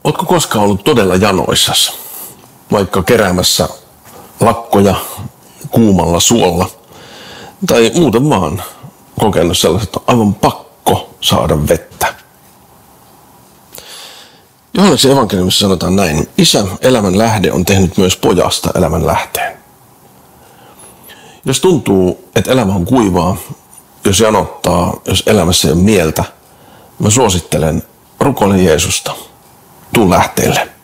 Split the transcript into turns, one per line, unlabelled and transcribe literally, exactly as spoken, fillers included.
Ootko koskaan ollut todella janoissasi, vaikka keräämässä lakkoja kuumalla suolla, tai muuten vaan kokenut sellaiset, että on aivan pakko saada vettä? Johanneksen evankeliumissa sanotaan näin: Isä, elämän lähde, on tehnyt myös pojasta elämän lähteen. Jos tuntuu, että elämä on kuivaa, jos janottaa, jos elämässä ei ole mieltä, mä suosittelen, rukoile Jeesusta. Tuu lähteelle.